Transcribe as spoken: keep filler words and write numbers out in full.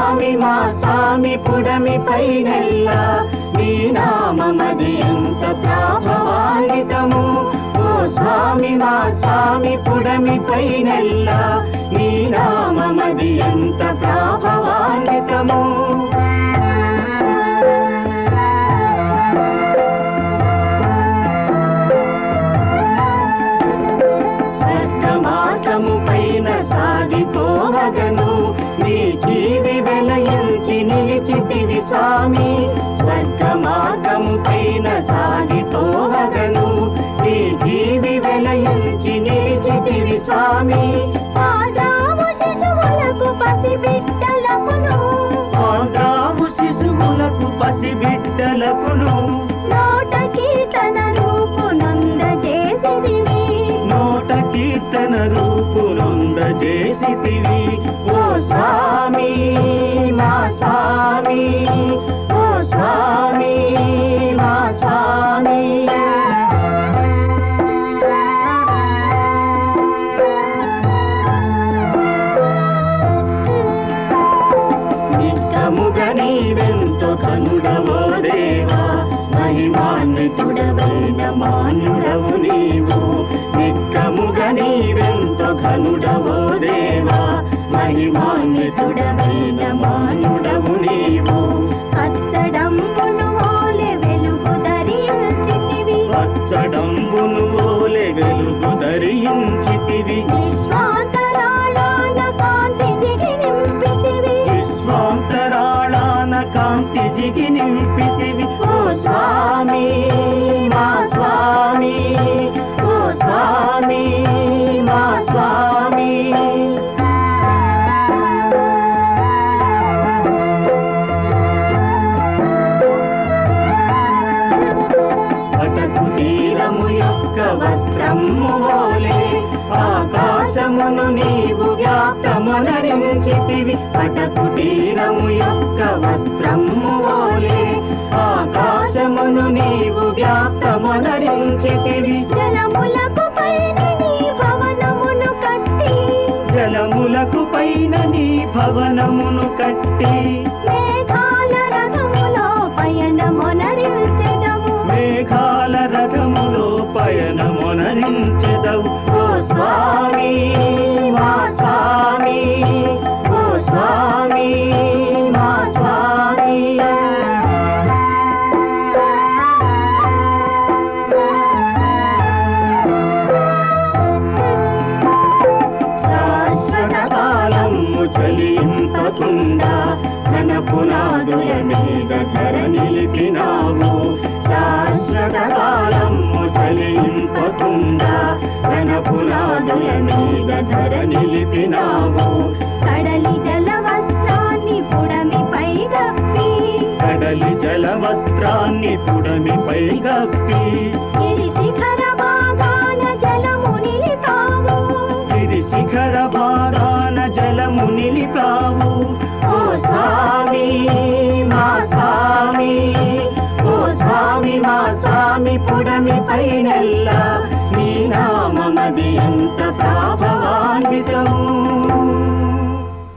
స్వామి మా స్వామి పుడమి పైనెల్ల నీ నామమది ఎంత ప్రభావాన్వితము ఓ స్వామి మా స్వామి పుడమి పైనెల్ల నీ నామమది ఎంత ప్రభావాన్వితము స్వర్గమార్గము పైన సాగిపోవగను నీ జీవి వెలయించి నిలిచితివి స్వామి స్వర్గమార్గము పైన సాగిపోవగను నీ జీవి వెలయించి నిలిచితివి స్వామి ఆదాము శిశువులకు పసిబిడ్డలకును ఆదాము శిశువులకు పసిబిడ్డలకును నోట కీర్తన రూపునొందజేసితివి నోట కీర్తన రూపునొందజేసితివి ఓ స్వామి మా స్వామి ఓ స్వామి మా స్వామి నిత్యముగా నీవెంతో కనుడవో దేవా మహిమాన్వితుడవైన మాన్యుడవు నీవు నిత్యముగా నీవెంతో ఘనుడవో దేవా మహిమాన్వితుడవైన మాన్యుడవు నీవు పచ్చడంబును ఓలె వెలుగు ధరించితివి పచ్చడంబును ఓలె వెలుగు ధరించితివి విశ్వాంతరాళాన కాంతి జిగి నింపితివి విశ్వాంతరాళాన కాంతి జిగి నింపితివి ఓ స్వామి మా స్వామి ఓ స్వామి మా స్వామి పటకు తీరము యొక్క వస్త్రము ఓలే ఆకాశమును నీవు వ్యాప్తమునరించితివి పటకు తీరము యొక్క వస్త్రము ఓలే ఆకాశమును నీవు వ్యాప్తమునరించితివి జలములకు పైన నీ భవనమును కట్టి జలములకు పైన నీ భవనమును కట్టి మేఘాల రథములో పయనమునరించెదవు మేఘాల రథములో పయనమునరించెదవు ఓ స్వామి మా స్వామి ఓ స్వామి మా స్వామి శాశ్వత కాలము చలింపకుండా ఘన పునాదుల మీద ధర నిలిపినావు శాశ్వత కాలము చలింపకుండా ఘన పునాదుల మీద ధర నిలిపినావు కడలి జల వస్త్రాన్ని పుడమి పై గప్పి కడలి జల వస్త్రాన్ని పుడమిపై గప్పి గిరి శిఖర భాగాన జలము నిలిపావు గిరి శిఖర భాగాన జలము నిలిపావు ఓ స్వామి మా స్వామి ఓ స్వామి మా స్వామి పుడమి పైనెల్ల నీ నామమది ఎంత ప్రభావాన్వితము